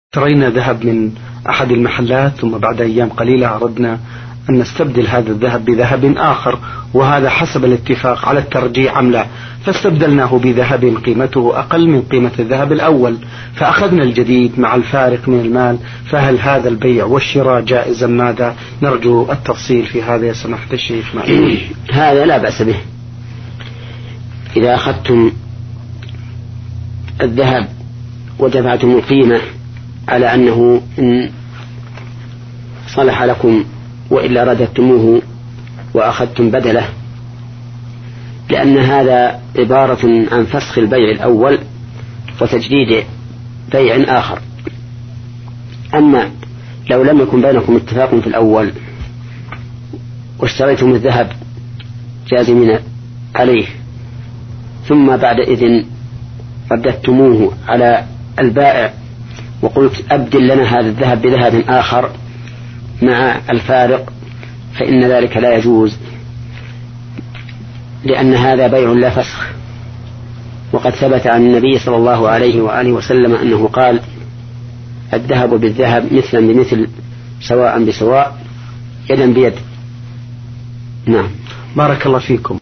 اشترينا ذهب من أحد المحلات، ثم بعد أيام قليلة أردنا أن نستبدل هذا الذهب بذهب آخر، وهذا حسب الاتفاق على الترجيع أم لا، فاستبدلناه بذهب قيمته أقل من قيمة الذهب الأول، فأخذنا الجديد مع الفارق من المال. فهل هذا البيع والشراء جائزا؟ ماذا نرجو التفصيل في هذا يا سماحة الشيخ؟ هذا لا بأس به. إذا أخذتم الذهب ودفعتم القيمة على أنه إن صلح لكم وإلا رددتموه وأخذتم بدله، لأن هذا عبارة عن فسخ البيع الأول وتجديد بيع آخر. أما لو لم يكن بينكم اتفاق في الأول واشتريتم الذهب جازمين عليه، ثم بعد إذن رددتموه على البائع وقلت أبدل لنا هذا الذهب بذهب آخر مع الفارق، فإن ذلك لا يجوز، لأن هذا بيع لا فسخ. وقد ثبت عن النبي صلى الله عليه وآله وسلم أنه قال: الذهب بالذهب مثلا بمثل سواء بسواء يدا بيد. نعم. بارك الله فيكم.